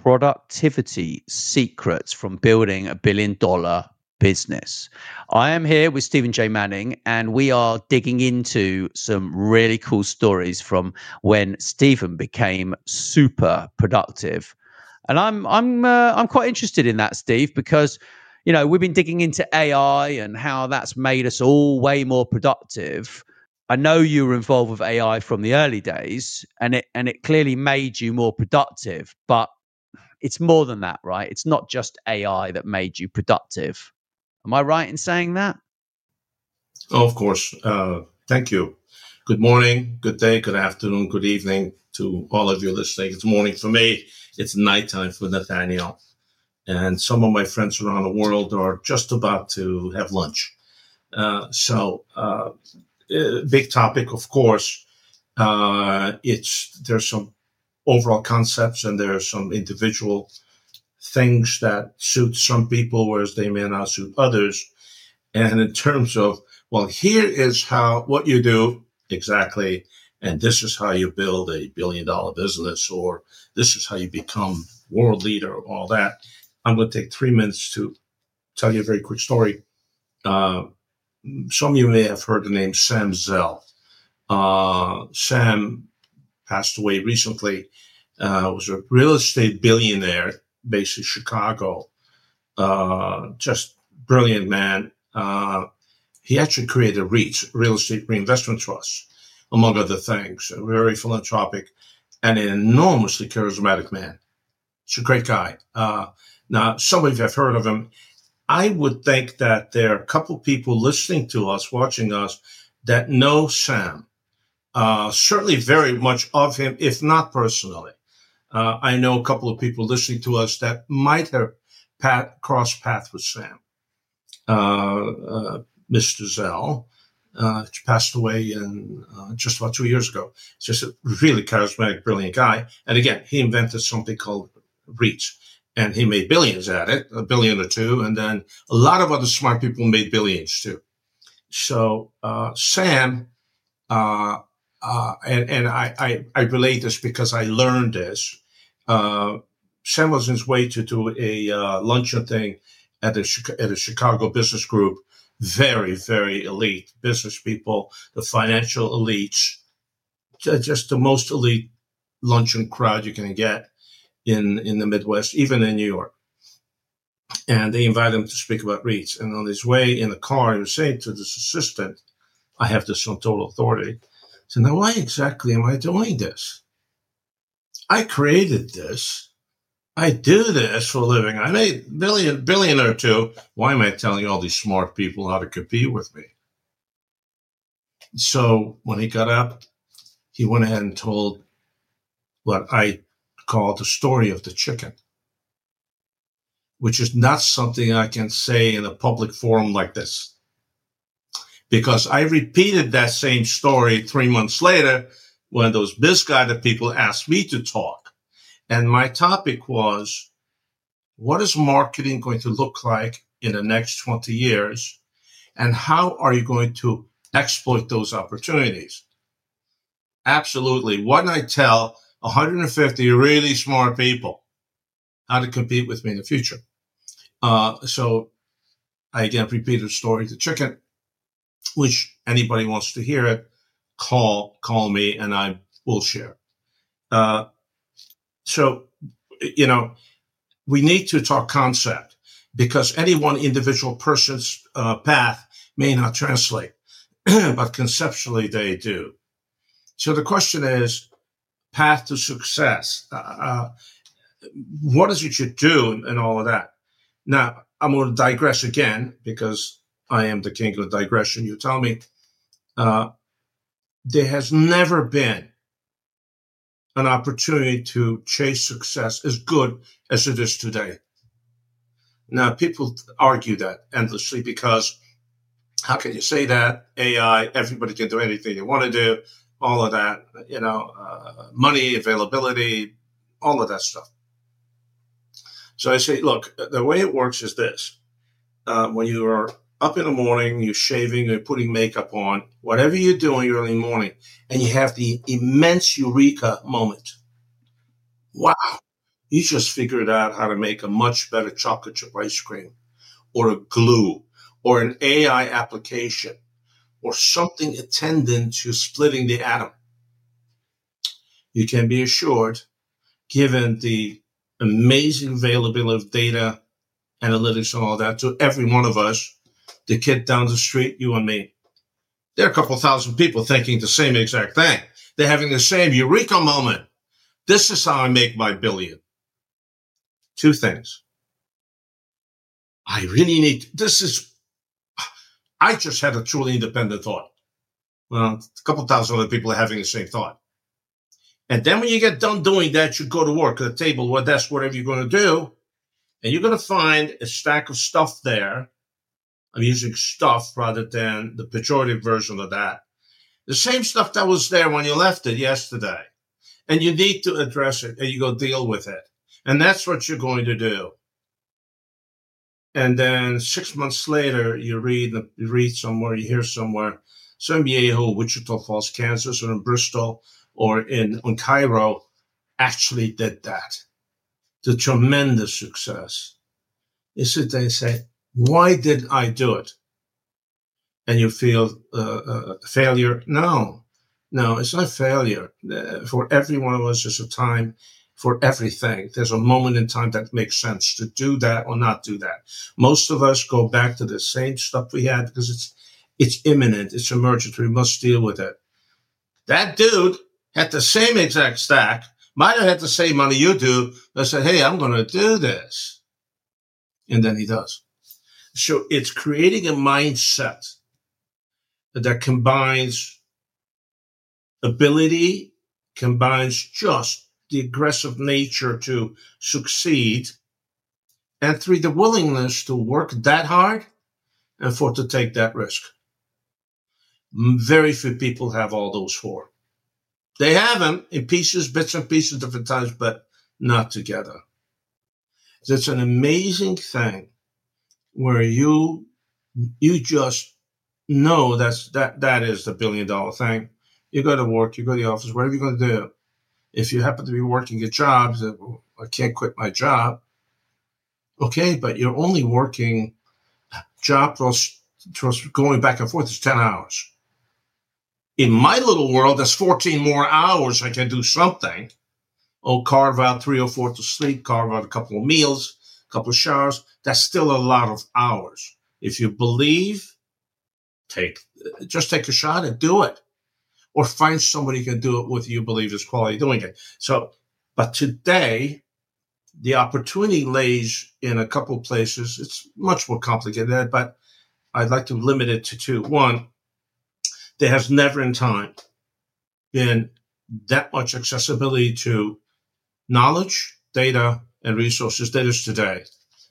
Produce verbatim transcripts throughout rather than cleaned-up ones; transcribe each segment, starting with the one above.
productivity secrets from building a billion dollar business. I am here with Stephen J. Manning, and we are digging into some really cool stories from when Stephen became super productive. And I'm I'm uh, I'm quite interested in that, Steve, because you know we've been digging into A I and how that's made us all way more productive. I know you were involved with A I from the early days, and it and it clearly made you more productive. But it's more than that, right? It's not just A I that made you productive. Am I right in saying that? Oh, of course. Uh, thank you. Good morning, good day, good afternoon, good evening to all of you listening. It's morning for me. It's nighttime for Nathaniel. And some of my friends around the world are just about to have lunch. Uh, so, uh, big topic, of course. Uh, it's there's some overall concepts and there's some individual things that suit some people, whereas they may not suit others. And in terms of, well, here is how, what you do exactly, and this is how you build a billion dollar business, or this is how you become world leader, all that. I'm going to take three minutes to tell you a very quick story. Uh, some of you may have heard the name Sam Zell. Uh, Sam passed away recently, uh, was a real estate billionaire based in Chicago. Uh, just brilliant man. Uh, he actually created REITs, Real Estate Reinvestment Trusts, among other things. A very philanthropic and an enormously charismatic man. He's a great guy. Uh, now, some of you have heard of him. I would think that there are a couple people listening to us, watching us, that know Sam. Uh, certainly very much of him, if not personally. Uh, I know a couple of people listening to us that might have pat, crossed paths with Sam. Uh, uh, Mister Zell, uh, passed away in uh, just about two years ago. Just a really charismatic, brilliant guy. And again, he invented something called REITs, and he made billions at it, a billion or two. And then a lot of other smart people made billions too. So uh, Sam, uh, uh, and, and I, I, I relate this because I learned this. Uh, Sam was on his way to do a uh, luncheon thing at a, at a Chicago business group. Very, very elite business people, the financial elites, just the most elite luncheon crowd you can get in, in the Midwest, even in New York. And they invited him to speak about REITs. And on his way in the car, he was saying to this assistant, I have this on total authority. So now why exactly am I doing this? I created this. I do this for a living. I made a billion, billion or two. Why am I telling all these smart people how to compete with me? So when he got up, he went ahead and told what I call the story of the chicken, which is not something I can say in a public forum like this. Because I repeated that same story three months later when those misguided people asked me to talk. And my topic was, what is marketing going to look like in the next twenty years? And how are you going to exploit those opportunities? Absolutely. Why don't I tell one hundred fifty really smart people how to compete with me in the future? Uh, so I again repeated the story of the chicken, which anybody wants to hear it, call, call me and I will share. Uh, So, you know, we need to talk concept because any one individual person's uh, path may not translate, but conceptually they do. So the question is, path to success. Uh, what is it you do and all of that? Now, I'm going to digress again because I am the king of digression. You tell me, uh, there has never been an opportunity to chase success as good as it is today. Now, people argue that endlessly because how can you say that? A I, everybody can do anything they want to do, all of that, you know, uh, money, availability, all of that stuff. So I say, look, the way it works is this. Uh, when you are up in the morning, you're shaving, you're putting makeup on, whatever you're doing early in the morning, and you have the immense eureka moment. Wow, You just figured out how to make a much better chocolate chip ice cream, or a glue, or an A I application, or something attendant to splitting the atom. You can be assured, given the amazing availability of data, analytics, and all that to every one of us, the kid down the street, you and me, there are a couple thousand people thinking the same exact thing. They're having the same eureka moment. This is how I make my billion. Two things. I really need, this is, I just had a truly independent thought. Well, a couple thousand other people are having the same thought. And then when you get done doing that, you go to work at a table, or desk, whatever you're going to do, and you're going to find a stack of stuff there. I'm using stuff rather than the pejorative version of that. The same stuff that was there when you left it yesterday. And you need to address it, and you go deal with it. And that's what you're going to do. And then six months later, you read, you read somewhere, you hear somewhere, some Yahoo, Wichita Falls, Kansas, or in Bristol, or in, in Cairo, actually did that. The tremendous success. You sit there and say, why did I do it? And you feel uh, uh, failure? No, no, it's not failure. Uh, for every one of us, there's a time for everything. There's a moment in time that makes sense to do that or not do that. Most of us go back to the same stuff we had because it's it's imminent, it's emergent, we must deal with it. That dude had the same exact stack, might have had the same money you do, but said, hey, I'm going to do this. And then he does. So it's creating a mindset that combines ability, combines just the aggressive nature to succeed, and three, the willingness to work that hard and for to take that risk. Very few people have all those four. They have them in pieces, bits and pieces, different times, but not together. It's an amazing thing where you you just know that's that that is the billion dollar thing. You go to work, you go to the office, whatever you're going to do. If you happen to be working a job, I can't quit my job. Okay, but you're only working job plus, plus going back and forth is ten hours. In my little world, that's fourteen more hours I can do something. Oh, carve out three or four to sleep, carve out a couple of meals, a couple of showers. That's still a lot of hours. If you believe, take just take a shot and do it. Or find somebody who can do it with you, believe is quality doing it. So, but today, the opportunity lays in a couple of places. It's much more complicated, but I'd like to limit it to two. One, there has never in time been that much accessibility to knowledge, data, and resources that is today.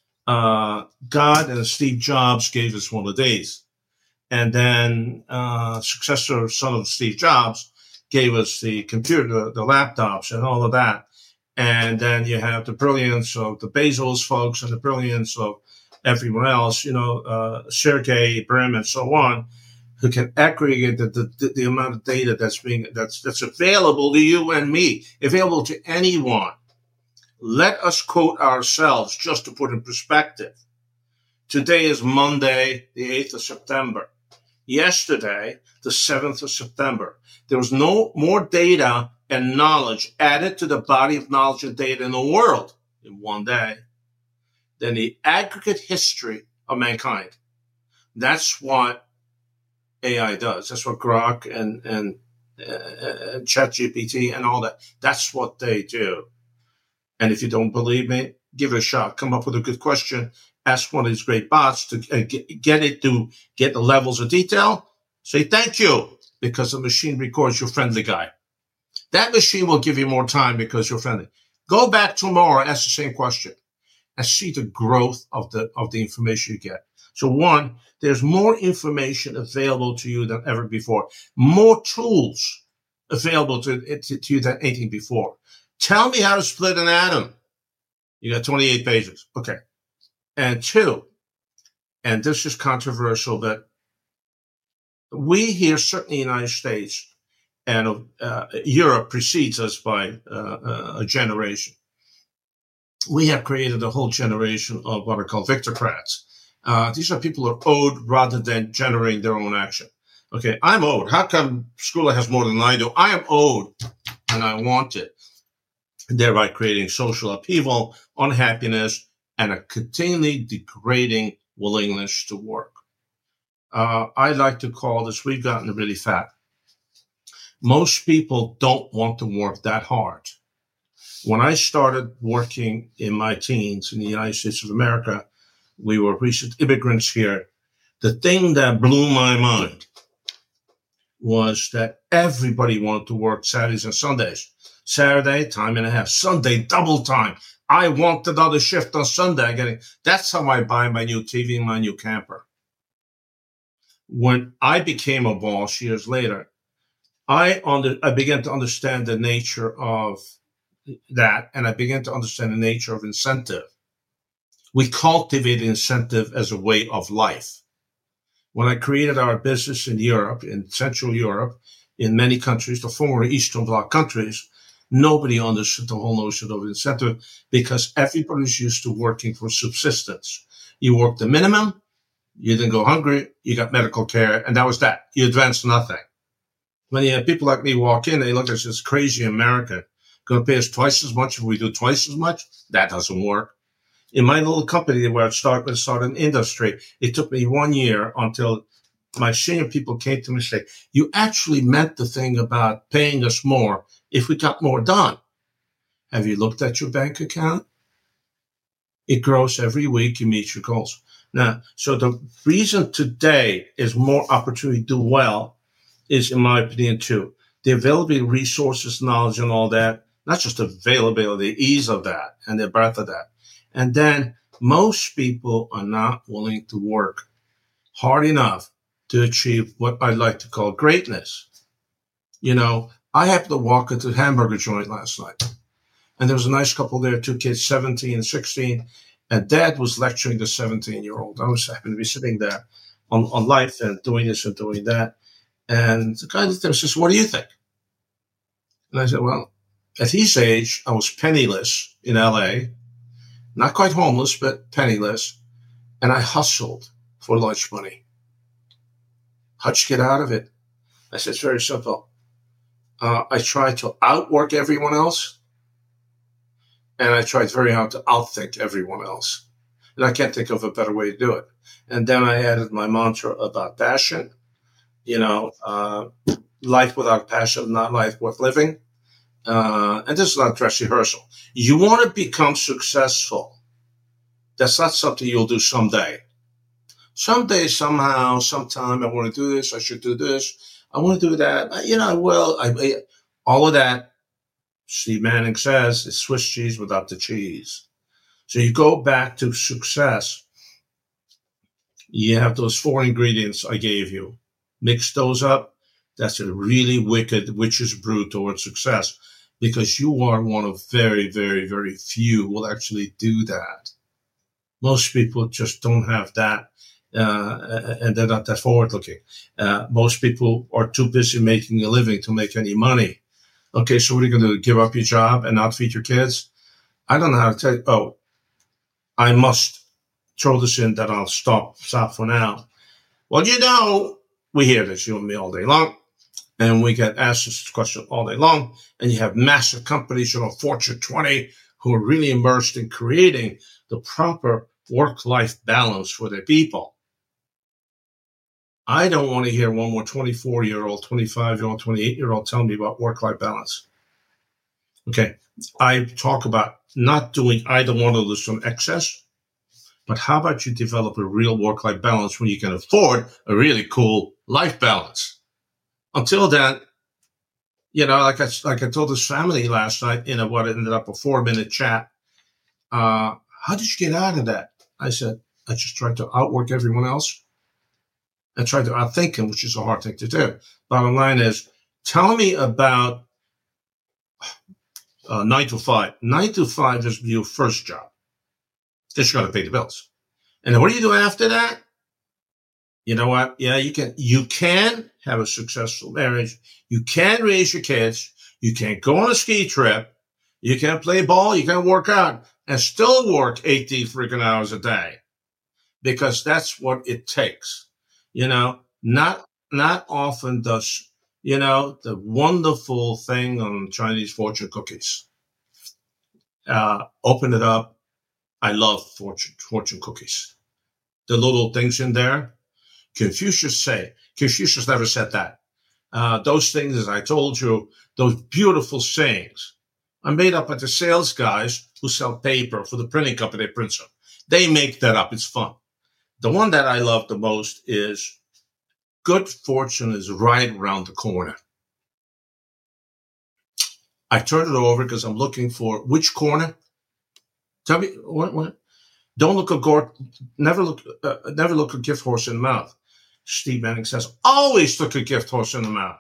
Uh, God and Steve Jobs gave us one of these. And then uh, successor son of Steve Jobs gave us the computer, the, the laptops, and all of that. And then you have the brilliance of the Bezos folks and the brilliance of everyone else, you know, uh, Sergey Brin and so on, who can aggregate the, the, the amount of data that's being that's that's available to you and me, available to anyone. Let us quote ourselves just to put in perspective. Today is Monday, the eighth of September. Yesterday, the seventh of September, there was no more data and knowledge added to the body of knowledge and data in the world in one day than the aggregate history of mankind. That's what A I does. That's what Grok and, and, uh, and ChatGPT and all that, that's what they do. And if you don't believe me, give it a shot. Come up with a good question. Ask one of these great bots to uh, get, get it to get the levels of detail. Say thank you because the machine records you're friendly guy. That machine will give you more time because you're friendly. Go back tomorrow, ask the same question, and see the growth of the of the information you get. So one, there's more information available to you than ever before. More tools available to, to, to you than anything before. Tell me how to split an atom. You got twenty-eight pages. Okay. And two, and this is controversial, but we here, certainly in the United States, and uh, Europe precedes us by uh, a generation. we have created a whole generation of what are called victocrats. Uh, these are people who are owed rather than generating their own action. Okay, I'm owed. How come Skoola has more than I do? I am owed, and I want it, thereby creating social upheaval, unhappiness, and a continually degrading willingness to work. Uh, I like to call this, we've gotten really fat. Most people don't want to work that hard. When I started working in my teens in the United States of America, we were recent immigrants here. The thing that blew my mind was that everybody wanted to work Saturdays and Sundays. Saturday, time and a half. Sunday, double time. I want another shift on Sunday. Getting, that's how I buy my new T V and my new camper. When I became a boss years later, I under, I began to understand the nature of that, and I began to understand the nature of incentive. We cultivate incentive as a way of life. When I created our business in Europe, in Central Europe, in many countries, the former Eastern Bloc countries, nobody understood the whole notion of incentive because everybody's used to working for subsistence. You work the minimum, you didn't go hungry, you got medical care, and that was that. You advanced nothing. When you have people like me walk in, they look at us as crazy American. Going to pay us twice as much if we do twice as much? That doesn't work. In my little company where I started, started an industry, it took me one year until my senior people came to me and said, you actually meant the thing about paying us more if we got more done. Have you looked at your bank account? It grows every week. You meet your goals. Now, so the reason today is more opportunity to do well is, in my opinion, too, the availability of resources, knowledge, and all that, not just availability, the ease of that and the breadth of that. And then most people are not willing to work hard enough to achieve what I like to call greatness. You know, I happened to walk into a hamburger joint last night, and there was a nice couple there, two kids, seventeen and sixteen, and Dad was lecturing the seventeen-year-old. I was happened to be sitting there on, on life and doing this and doing that. And the guy looked at him and says, what do you think? And I said, well, at his age, I was penniless in L A, not quite homeless, but penniless, and I hustled for lunch money. How'd you get out of it? I said, it's very simple. Uh, I tried to outwork everyone else, and I tried very hard to outthink everyone else. And I can't think of a better way to do it. And then I added my mantra about passion. You know, uh, life without passion, not life worth living. Uh, and this is not dress rehearsal. You want to become successful. That's not something you'll do someday. Someday, somehow, sometime, I want to do this. I should do this. I want to do that. You know, I will. I, I, all of that, Steve Manning says, is Swiss cheese without the cheese. So you go back to success. You have those four ingredients I gave you. Mix those up. That's a really wicked witch's brew towards success, because you are one of very, very, very few who will actually do that. Most people just don't have that, uh, and they're not that forward-looking. Uh, most people are too busy making a living to make any money. Okay, so what are you going to do? Give up your job and not feed your kids? I don't know how to tell you. Oh, I must throw this in that I'll stop, stop for now. Well, you know, we hear this, you and me, all day long. And we get asked this question all day long. And you have massive companies, you know, Fortune twenty, who are really immersed in creating the proper work-life balance for their people. I don't want to hear one more twenty-four-year-old, twenty-five-year-old, twenty-eight-year-old tell me about work-life balance. Okay, I talk about not doing either one of those from excess, but how about you develop a real work-life balance when you can afford a really cool life balance? Until then, you know, like I, like I told this family last night in a, what ended up a four-minute chat, uh, how did you get out of that? I said, I just tried to outwork everyone else and tried to outthink them, which is a hard thing to do. Bottom line is, tell me about uh, nine to five. Nine to five is your first job. Because you got to pay the bills. And then what do you do after that? You know what? Yeah, you can, you can have a successful marriage. You can raise your kids. You can go on a ski trip. You can play ball. You can work out. and still work eighteen freaking hours a day, because that's what it takes. You know, not not often does, you know, the wonderful thing on Chinese fortune cookies. Uh, open it up. I love fortune fortune cookies. The little things in there. Confucius say, Confucius never said that. Uh, those things, as I told you, those beautiful sayings are made up by the sales guys who sell paper for the printing company that prints them. They make that up. It's fun. The one that I love the most is good fortune is right around the corner. I turn it over because I'm looking for which corner. Tell me what, what? Don't look a gore, never look, uh, never look a gift horse in the mouth. Steve Manning says, always look a gift horse in the mouth.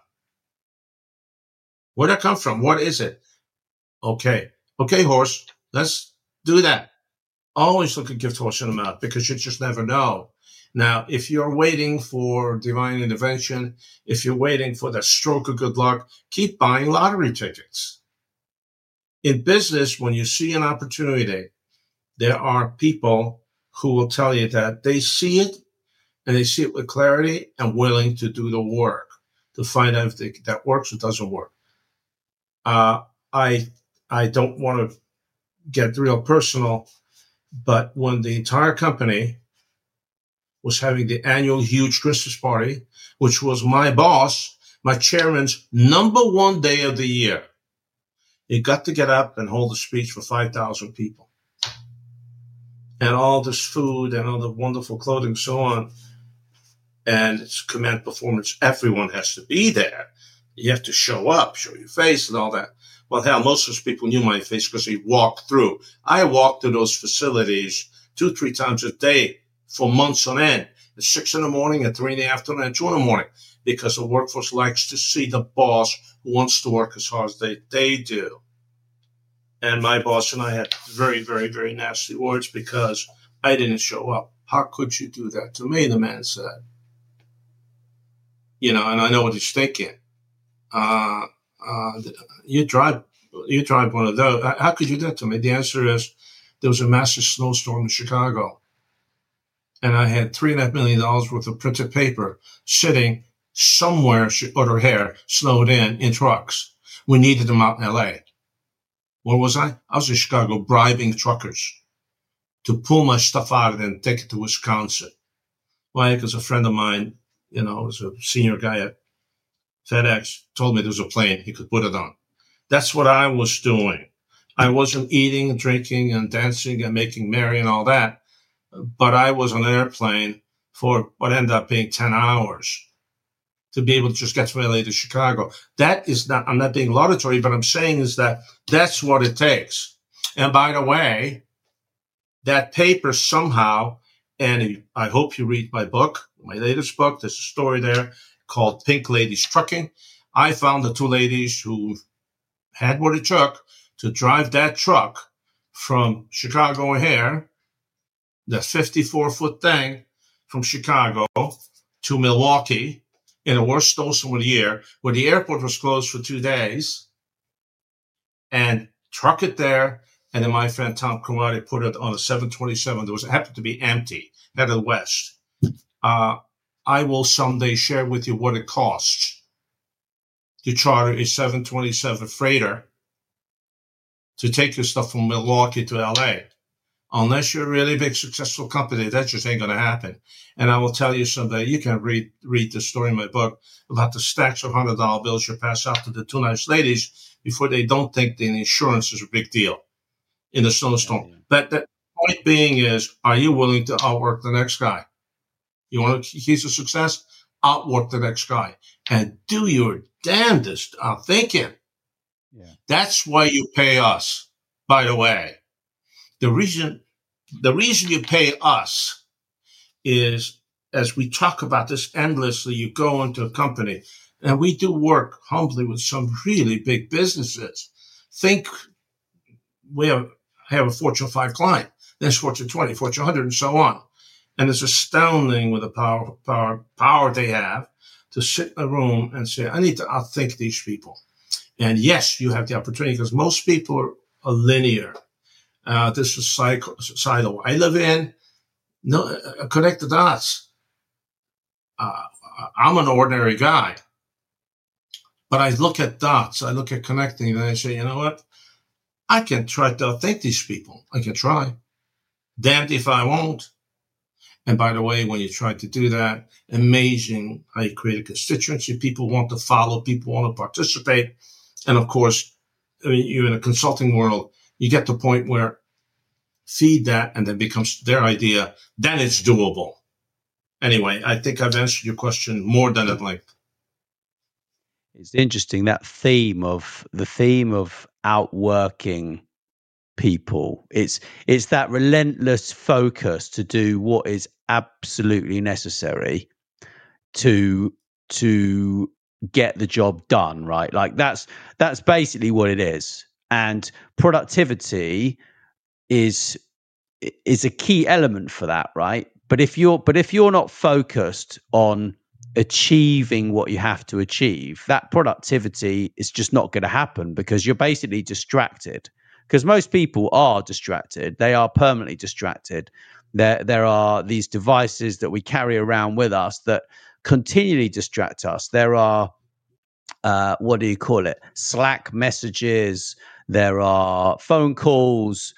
Where'd that come from? What is it? Okay. Okay, horse, let's do that. Always look a gift horse in the mouth, because you just never know. Now, if you're waiting for divine intervention, if you're waiting for that stroke of good luck, keep buying lottery tickets. In business, when you see an opportunity, there are people who will tell you that they see it, and they see it with clarity and willing to do the work to find out if they, that works or doesn't work. Uh, I I don't want to get real personal, but when the entire company was having the annual huge Christmas party, which was my boss, my chairman's number one day of the year, he got to get up and hold a speech for five thousand people. And all this food and all the wonderful clothing and so on. And it's command performance. Everyone has to be there. You have to show up, show your face and all that. Well, hell, most of those people knew my face because we walked through. I walked through those facilities two, three times a day for months on end. At six in the morning, at three in the afternoon, at two in the morning. Because the workforce likes to see the boss who wants to work as hard as they, they do. And my boss and I had very, very, very nasty words because I didn't show up. How could you do that to me, the man said. You know, and I know what he's thinking. Uh, uh, you drive, you drive one of those. How could you do that to me? The answer is there was a massive snowstorm in Chicago. And I had three and a half million dollars worth of printed paper sitting somewhere over here, snowed in, in trucks. We needed them out in L A. Where was I? I was in Chicago bribing truckers to pull my stuff out of there and take it to Wisconsin. Why? Because a friend of mine, you know, was a senior guy at FedEx, told me there was a plane he could put it on. That's what I was doing. I wasn't eating and drinking and dancing and making merry and all that, but I was on an airplane for what ended up being ten hours to be able to just get from L A to Chicago. That is not, I'm not being laudatory, but I'm saying is that that's what it takes. And by the way, that paper somehow, and I hope you read my book, my latest book. There's a story there called Pink Ladies Trucking. I found the two ladies who had what it took to drive that truck from Chicago here, that fifty-four foot thing from Chicago to Milwaukee in the worst snowstorm of the year, where the airport was closed for two days, and truck it there. And then my friend Tom Cromartie put it on a seven twenty-seven. There was, it happened to be empty, headed west. Uh, I will someday share with you what it costs to charter a seven twenty-seven freighter to take your stuff from Milwaukee to L A. Unless you're a really big, successful company, that just ain't going to happen. And I will tell you someday, you can read read the story in my book about the stacks of one hundred dollar bills you pass out to the two nice ladies before they don't think the insurance is a big deal in the snowstorm. Yeah, yeah. But the point being is, are you willing to outwork the next guy? You want to keys of success? Outwork the next guy. And do your damnedest on thinking. Yeah. That's why you pay us, by the way. The reason, the reason you pay us is, as we talk about this endlessly, you go into a company, and we do work humbly with some really big businesses. Think we have, have a Fortune five client, then Fortune twenty, Fortune one hundred, and so on. And it's astounding with the power, power, power they have to sit in a room and say, I need to outthink these people. And yes, you have the opportunity, because most people are, are linear. Uh, this is silo I live in. No, uh, connect the dots. Uh, I'm an ordinary guy, but I look at dots. I look at connecting, and I say, you know what? I can try to outthink these people. I can try. Damned if I won't. And by the way, when you try to do that, amazing how you create a constituency. People want to follow. People want to participate. And of course, I mean, you're in a consulting world. You get to the point where feed that and then becomes their idea. Then it's doable. Anyway, I think I've answered your question more than at length. It's interesting, that theme of the theme of outworking people. It's it's that relentless focus to do what is absolutely necessary to to get the job done, right? Like that's that's basically what it is. And productivity is is a key element for that, right? But if you're but if you're not focused on achieving what you have to achieve, that productivity is just not going to happen, because you're basically distracted. Because most people are distracted. They are permanently distracted. There, there are these devices that we carry around with us that continually distract us. There are, uh, what do you call it? Slack messages. There are phone calls,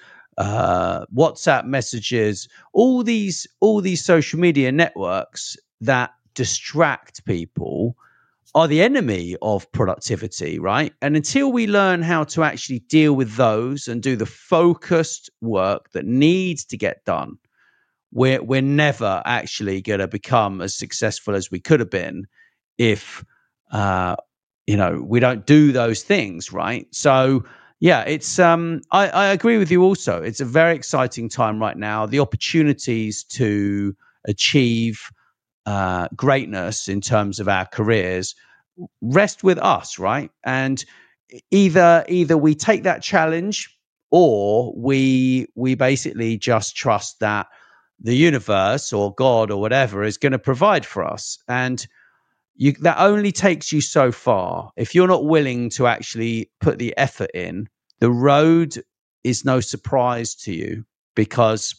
uh, WhatsApp messages. All these, all these social media networks that distract people are the enemy of productivity, right? And until we learn how to actually deal with those and do the focused work that needs to get done, we're we're never actually going to become as successful as we could have been if uh, you know we don't do those things, right? So yeah, it's um, I, I agree with you. Also, it's a very exciting time right now. The opportunities to achieve uh, greatness in terms of our careers rest with us, right? And either either we take that challenge, or we we basically just trust that the universe or God or whatever is going to provide for us. And you, that only takes you so far. If you're not willing to actually put the effort in, the road is no surprise to you, because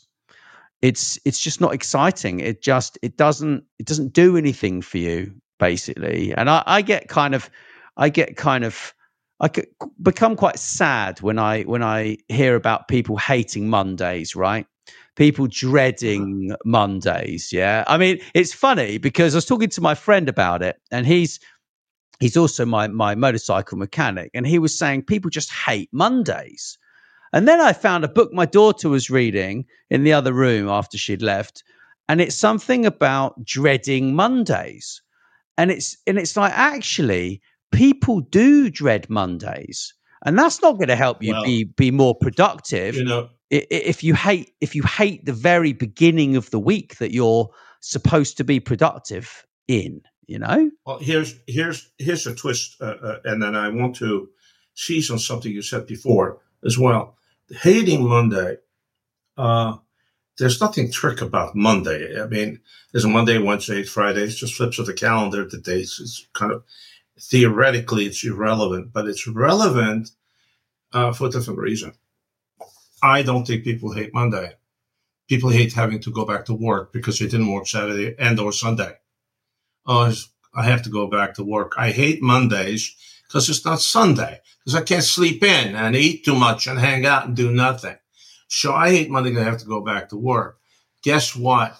it's it's just not exciting. It just it doesn't it doesn't do anything for you, basically. And I, I get kind of I get kind of I could become quite sad when I when I hear about people hating Mondays, right? People dreading Mondays. Yeah. I mean, it's funny because I was talking to my friend about it, and he's he's also my my motorcycle mechanic, and he was saying people just hate Mondays. And then I found a book my daughter was reading in the other room after she'd left, and it's something about dreading Mondays. And it's and it's like, actually, people do dread Mondays, and that's not going to help you Well, be be more productive. You know, I- i- If you hate if you hate the very beginning of the week that you're supposed to be productive in, you know. well, here's here's here's a twist, uh, uh, and then I want to seize on something you said before as well. Hating Monday, uh, there's nothing trick about Monday. I mean, there's a Monday, Wednesday, Friday. It's just flips of the calendar. The days, it's kind of theoretically it's irrelevant, but it's relevant uh, for a different reason. I don't think people hate Monday. People hate having to go back to work because they didn't work Saturday and or Sunday. Oh, I have to go back to work. I hate Mondays because it's not Sunday, because I can't sleep in and eat too much and hang out and do nothing. So I hate Monday because I have to go back to work. Guess what?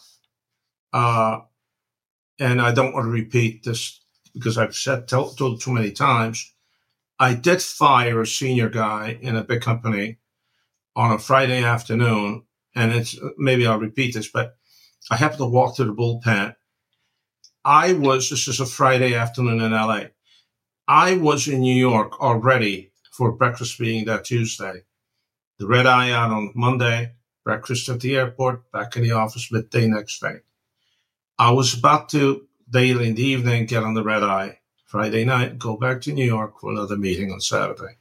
Uh, and I don't want to repeat this because I've said told, told too many times. I did fire a senior guy in a big company on a Friday afternoon, and it's maybe I'll repeat this, but I happened to walk to the bullpen. I was, this is a Friday afternoon in L A. I was in New York already for breakfast meeting that Tuesday. The red eye out on Monday, breakfast at the airport, back in the office midday next day. I was about to, daily in the evening, get on the red eye Friday night, go back to New York for another meeting on Saturday.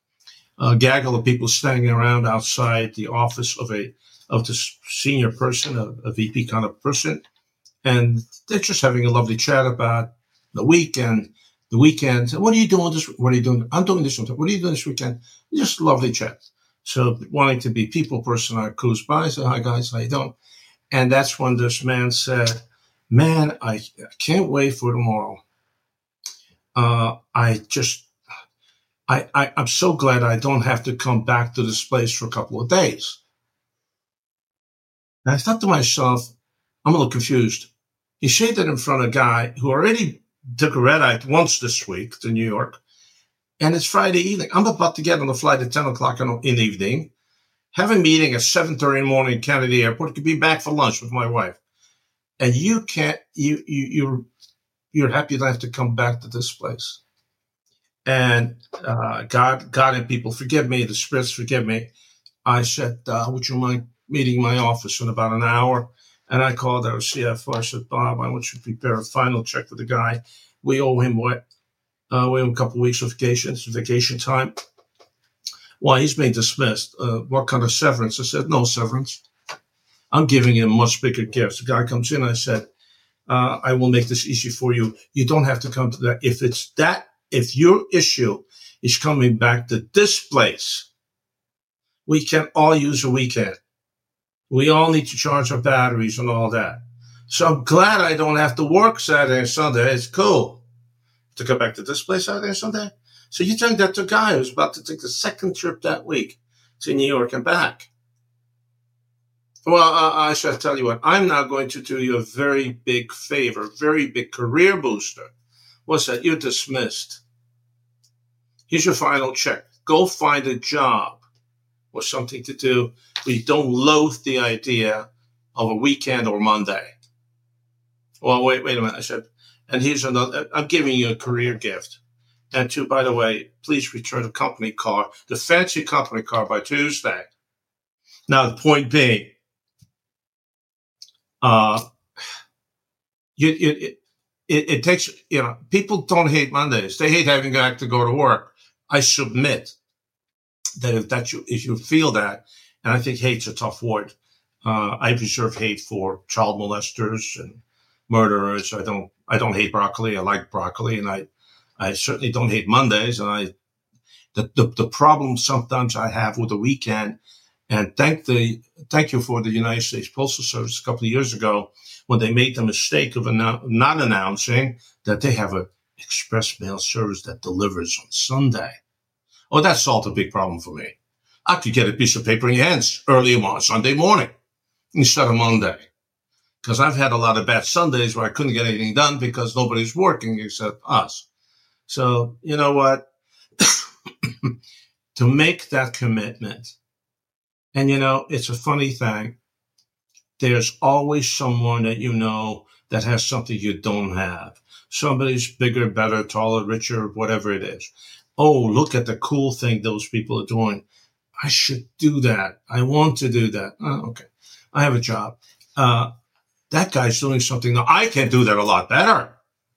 A gaggle of people standing around outside the office of a of this senior person, a, a V P kind of person, and they're just having a lovely chat about the weekend. The weekend. What are you doing this? What are you doing? I'm doing this. What are you doing this weekend? Just lovely chat. So wanting to be people person, I cruise by, I said, hi guys, how you doing? And that's when this man said, man, I, I can't wait for tomorrow. Uh, I just, I, I, I'm so glad I don't have to come back to this place for a couple of days. And I thought to myself, I'm a little confused. He said that in front of a guy who already took a red eye once this week to New York. And it's Friday evening. I'm about to get on the flight at ten o'clock in the evening, have a meeting at seven thirty in the morning at Kennedy Airport, could be back for lunch with my wife. And you can't, you, you, you're, you're happy to have to come back to this place. And uh, God, God and people, forgive me, the spirits forgive me. I said, uh, would you mind meeting my office in about an hour? And I called our C F O. I said, Bob, I want you to prepare a final check for the guy. We owe him what? Uh, we owe him a couple of weeks of vacation. It's vacation time. Well, he's been dismissed. Uh, what kind of severance? I said, no severance. I'm giving him much bigger gifts. The guy comes in. I said, uh, I will make this easy for you. You don't have to come to that. If it's that, if your issue is coming back to this place, we can all use a weekend. We all need to charge our batteries and all that. So I'm glad I don't have to work Saturday and Sunday. It's cool to come back to this place Saturday and Sunday. So you think that the guy who's about to take the second trip that week to New York and back. Well, uh, I shall tell you what, I'm now going to do you a very big favor, very big career booster. What's that? You're dismissed. Here's your final check. Go find a job or something to do where you don't loathe the idea of a weekend or Monday. Well, wait, wait a minute. I said, and here's another, I'm giving you a career gift. And two, by the way, please return the company car, the fancy company car by Tuesday. Now, the point being, uh, you, it, it, it takes, you know, people don't hate Mondays. They hate having to, to go to work. I submit that if that you, if you feel that, and I think hate's a tough word, uh, I reserve hate for child molesters and murderers. I don't, I don't hate broccoli. I like broccoli, and I, I certainly don't hate Mondays. And I, the, the, the problem sometimes I have with the weekend, and thank the, thank you for the United States Postal Service a couple of years ago when they made the mistake of annou- not announcing that they have an express mail service that delivers on Sunday. Oh, that solved a big problem for me. I could get a piece of paper in your hands early on Sunday morning instead of Monday. Because I've had a lot of bad Sundays where I couldn't get anything done because nobody's working except us. So, you know what? To make that commitment, and you know, it's a funny thing. There's always someone that you know that has something you don't have. Somebody's bigger, better, taller, richer, whatever it is. Oh, look at the cool thing those people are doing. I should do that. I want to do that. Oh, okay. I have a job. Uh, that guy's doing something. Now, I can do that a lot better.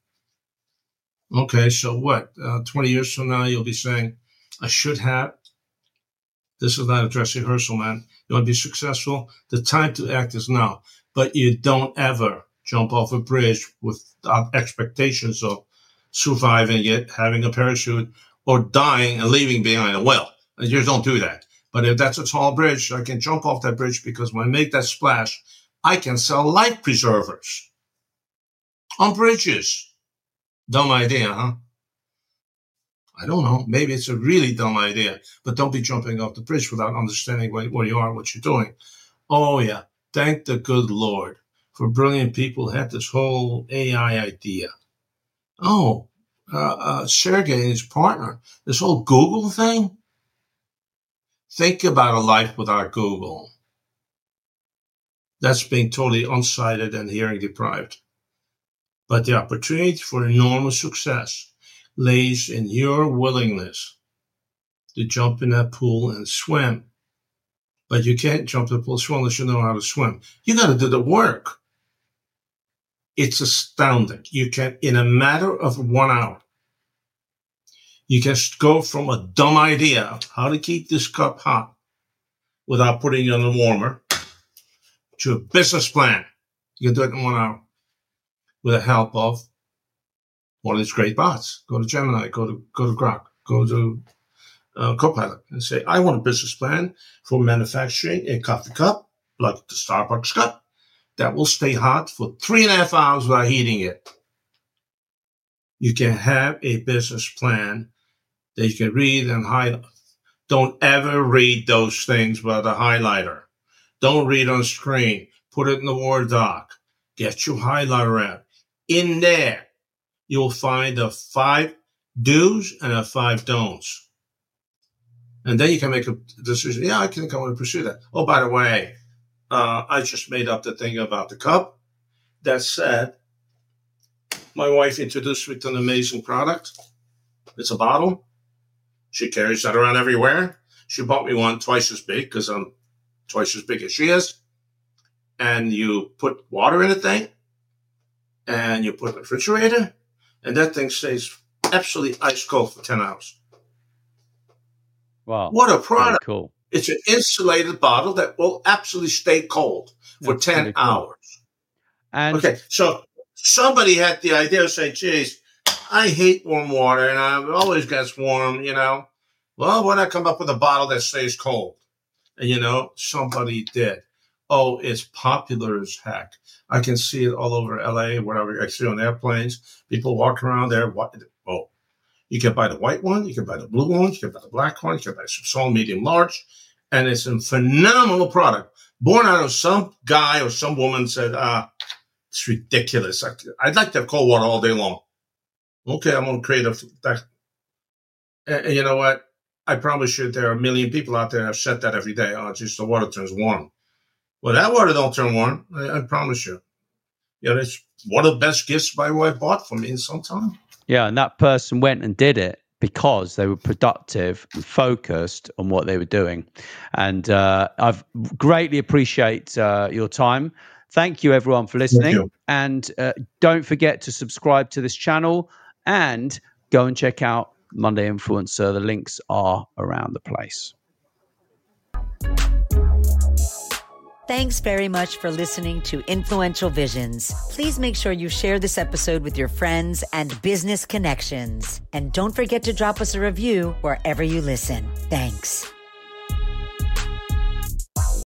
Okay, so what? Uh, twenty years from now, you'll be saying, I should have. This is not a dress rehearsal, man. You want to be successful? The time to act is now. But you don't ever jump off a bridge without expectations of surviving it, having a parachute, or dying and leaving behind a well. You just don't do that. But if that's a tall bridge, I can jump off that bridge because when I make that splash, I can sell life preservers on bridges. Dumb idea, huh? I don't know. Maybe it's a really dumb idea, but don't be jumping off the bridge without understanding where, where you are and what you're doing. Oh, yeah. Thank the good Lord for brilliant people who had this whole A I idea. Oh, uh, uh, Sergey and his partner, this whole Google thing. Think about a life without Google. That's being totally unsighted and hearing deprived. But the opportunity for enormous success lays in your willingness to jump in that pool and swim. But you can't jump in the pool and swim unless you know how to swim. You got to do the work. It's astounding. You can, in a matter of one hour, you can go from a dumb idea, how to keep this cup hot without putting it on a warmer, to a business plan. You can do it in one hour with the help of one of these great bots. Go to Gemini, go to go to Grok, go to uh, Copilot and say, I want a business plan for manufacturing a coffee cup, like the Starbucks cup, that will stay hot for three and a half hours without heating it. You can have a business plan that you can read and highlight. Don't ever read those things without a highlighter. Don't read on screen. Put it in the Word doc. Get your highlighter out. In there, you'll find the five do's and the five don'ts. And then you can make a decision. Yeah, I can come and pursue that. Oh, by the way, uh, I just made up the thing about the cup. That said, my wife introduced me to an amazing product. It's a bottle. She carries that around everywhere. She bought me one twice as big because I'm twice as big as she is. And you put water in the thing, and you put it in the refrigerator, and that thing stays absolutely ice cold for ten hours. Wow. What a product. Really cool. It's an insulated bottle that will absolutely stay cold for That's ten really cool. hours. And okay, so somebody had the idea of saying, geez, I hate warm water, and I always gets warm, you know. Well, why not come up with a bottle that stays cold? And, you know, somebody did. Oh, it's popular as heck. I can see it all over L A, wherever I see on airplanes. People walk around there. What? Oh, you can buy the white one. You can buy the blue one. You can buy the black one. You can buy small, medium, large. And it's a phenomenal product. Born out of some guy or some woman said, ah, it's ridiculous. I'd like to have cold water all day long. Okay, I'm going to create a, that. And, and you know what? I promise you there are a million people out there that have said that every day. Oh, just the water turns warm. Well, that water don't turn warm. I, I promise you. Yeah, it's one of the best gifts my wife bought for me in some time. Yeah, and that person went and did it because they were productive and focused on what they were doing. And uh, I've greatly appreciate uh, your time. Thank you, everyone, for listening. And uh, don't forget to subscribe to this channel and go and check out Monday Influencer. The links are around the place. Thanks very much for listening to Influential Visions. Please make sure you share this episode with your friends and business connections. And don't forget to drop us a review wherever you listen. Thanks.